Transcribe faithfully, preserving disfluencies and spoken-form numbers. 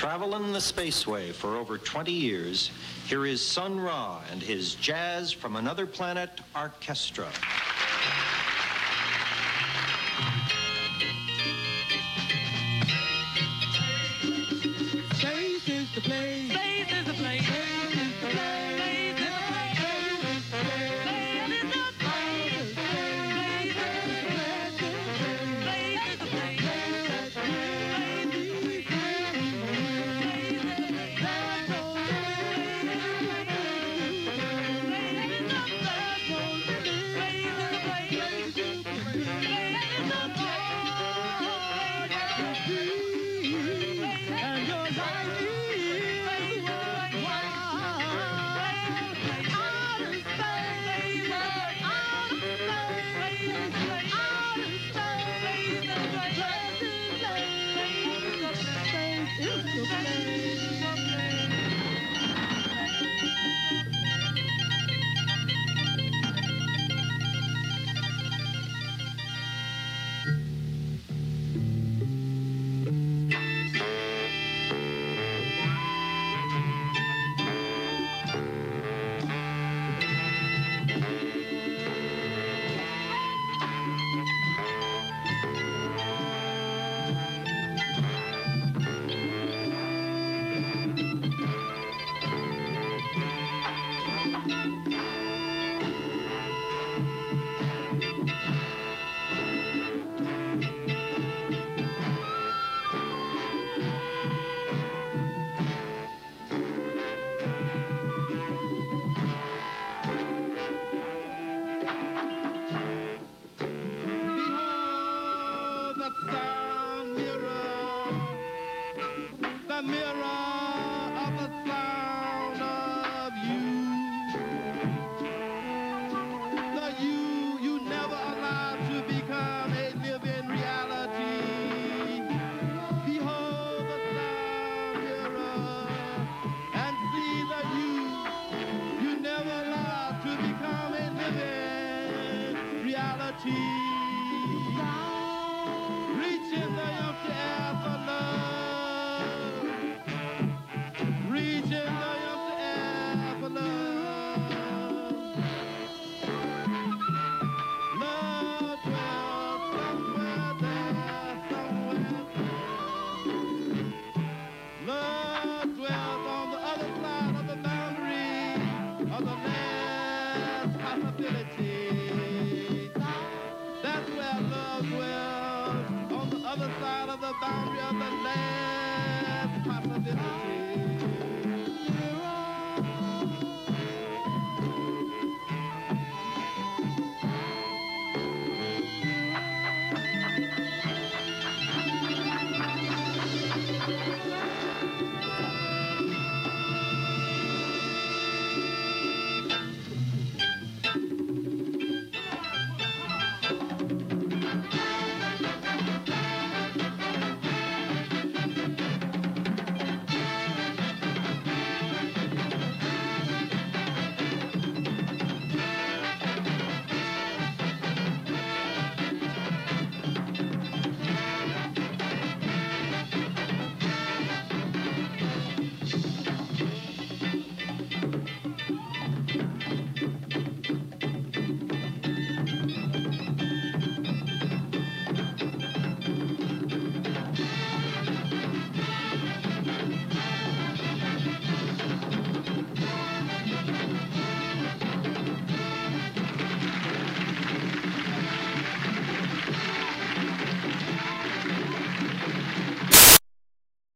Traveling the spaceway for over twenty years, here is Sun Ra and his Jazz from Another Planet Orchestra. Space is the place. Space is the place. Space is the place. Space is the place. Space is the place. Space is the place. Boundary of the last possibility.